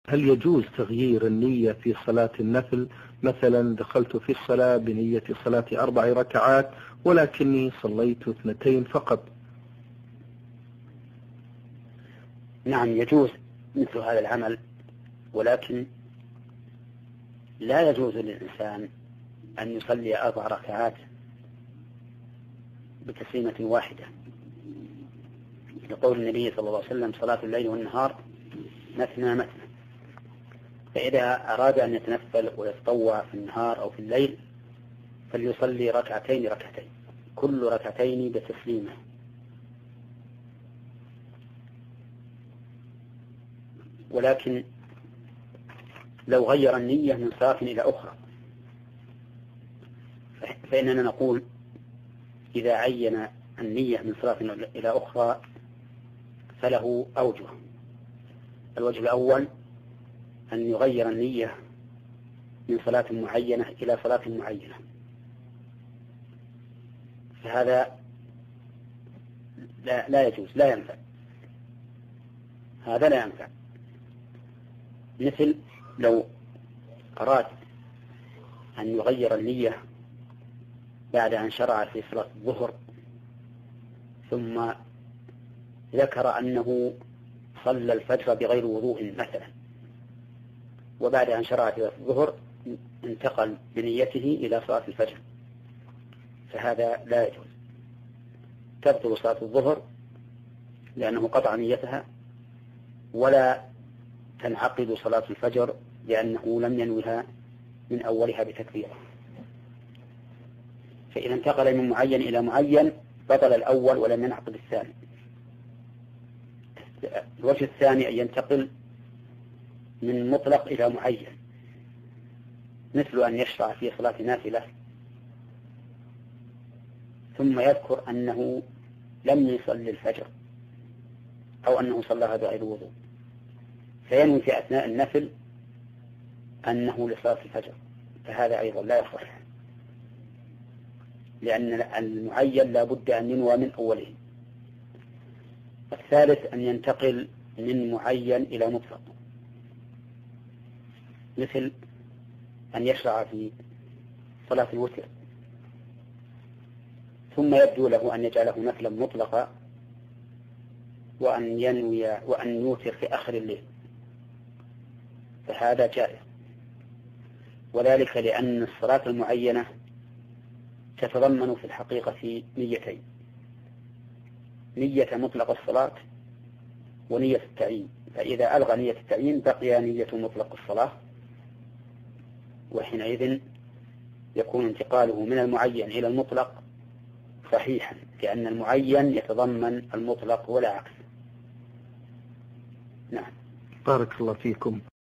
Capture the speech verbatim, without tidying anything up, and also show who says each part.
Speaker 1: هل يجوز تغيير النية في صلاة النفل؟ مثلا دخلت في الصلاة بنية صلاة أربع ركعات ولكني صليت اثنتين فقط.
Speaker 2: نعم يجوز مثل هذا العمل، ولكن لا يجوز للإنسان أن يصلي أربع ركعات بتسليمة واحدة، لقول النبي صلى الله عليه وسلم: صلاة الليل والنهار مثنى مثنى. فإذا أراد أن يتنفل ويتطوع في النهار أو في الليل فليصلي ركعتين ركعتين، كل ركعتين بتسليمة. ولكن لو غير النية من صلاة إلى أخرى فإننا نقول إذا عين النية من صلاة إلى أخرى فله أوجه. الوجه الأول أن يغير النية من صلاة معينة إلى صلاة معينة، فهذا لا, لا يجوز، لا ينفع، هذا لا ينفع. مثل لو أراد أن يغير النية بعد أن شرع في صلاة الظهر ثم ذكر أنه صلى الفجر بغير وضوء مثلا، وبعد أن شرع في الظهر انتقل بنيته إلى صلاة الفجر، فهذا لا يجوز، تبطل صلاة الظهر لأنه قطع نيتها، ولا تنعقد صلاة الفجر لأنه لم ينوها من أولها بتكبيره. فإذا انتقل من معين إلى معين بطل الأول ولم ينعقد الثاني. الوجه الثاني أن ينتقل من مطلق إلى معين، مثل أن يشرع في صلاة نافلة ثم يذكر أنه لم يصلي الفجر أو أنه صلىها بغير وضوء، فينوي في أثناء النفل أنه لصلاة الفجر، فهذا أيضا لا يصح، لأن المعين لا بد أن ينوى من أوله. الثالث أن ينتقل من معين إلى مطلق، مثل أن يشرع في صلاة الوتر ثم يبدو له أن يجعله نفلا مطلقا وأن ينوي وأن يوتر في آخر الليل، فهذا جائز، وذلك لأن الصلاة المعينة تتضمن في الحقيقة نيتين: نية مطلق الصلاة ونية التعيين. فإذا ألغى نية التعيين بقي نية مطلق الصلاة، وحينئذ يكون انتقاله من المعين إلى المطلق صحيحا، لأن المعين يتضمن المطلق ولا عكس. نعم.
Speaker 1: بارك الله فيكم.